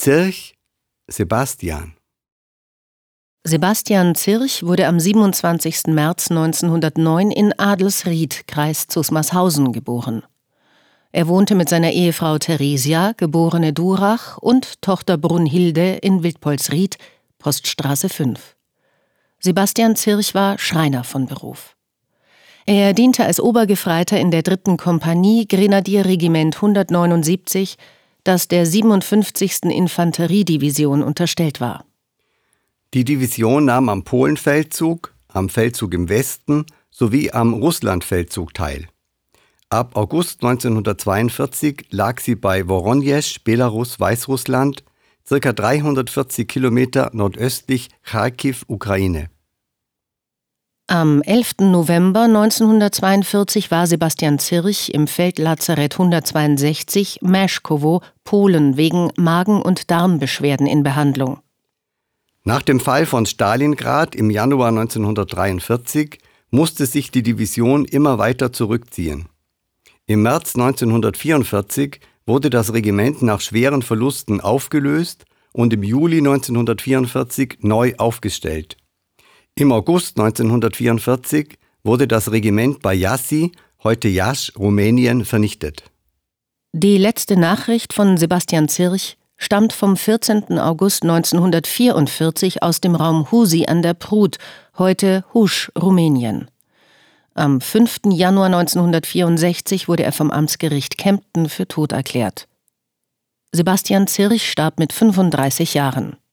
Zirch, Sebastian. Sebastian Zirch wurde am 27. März 1909 in Adelsried, Kreis Zusmarshausen, geboren. Er wohnte mit seiner Ehefrau Theresia, geborene Durach, und Tochter Brunhilde in Wildpolsried, Poststraße 5. Sebastian Zirch war Schreiner von Beruf. Er diente als Obergefreiter in der 3. Kompanie Grenadierregiment 179, das der 57. Infanteriedivision unterstellt war. Die Division nahm am Polenfeldzug, am Feldzug im Westen sowie am Russlandfeldzug teil. Ab August 1942 lag sie bei Woronezh, Belarus, Weißrussland, ca. 340 Kilometer nordöstlich Charkiw, Ukraine. Am 11. November 1942 war Sebastian Zirch im Feldlazarett 162 Meszkowo, Polen, wegen Magen- und Darmbeschwerden in Behandlung. Nach dem Fall von Stalingrad im Januar 1943 musste sich die Division immer weiter zurückziehen. Im März 1944 wurde das Regiment nach schweren Verlusten aufgelöst und im Juli 1944 neu aufgestellt. Im August 1944 wurde das Regiment bei Jassy, heute Iași, Rumänien, vernichtet. Die letzte Nachricht von Sebastian Zirch stammt vom 14. August 1944 aus dem Raum Husi an der Prut, heute Huș, Rumänien. Am 5. Januar 1964 wurde er vom Amtsgericht Kempten für tot erklärt. Sebastian Zirch starb mit 35 Jahren.